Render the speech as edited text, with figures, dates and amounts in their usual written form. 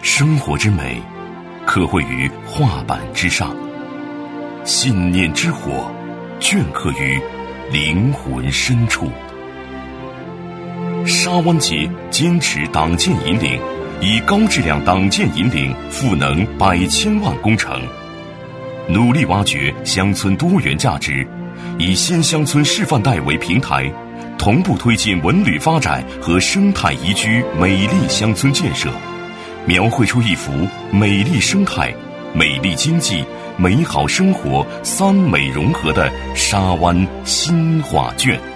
生活之美，刻绘于画板之上；信念之火，镌刻于灵魂深处。沙湾节坚持党建引领，以高质量党建引领赋能100千万工程，努力挖掘乡村多元价值，以新乡村示范带为平台，同步推进文旅发展和生态宜居美丽乡村建设，描绘出一幅美丽生态、美丽经济、美好生活3美融合的沙湾新画卷。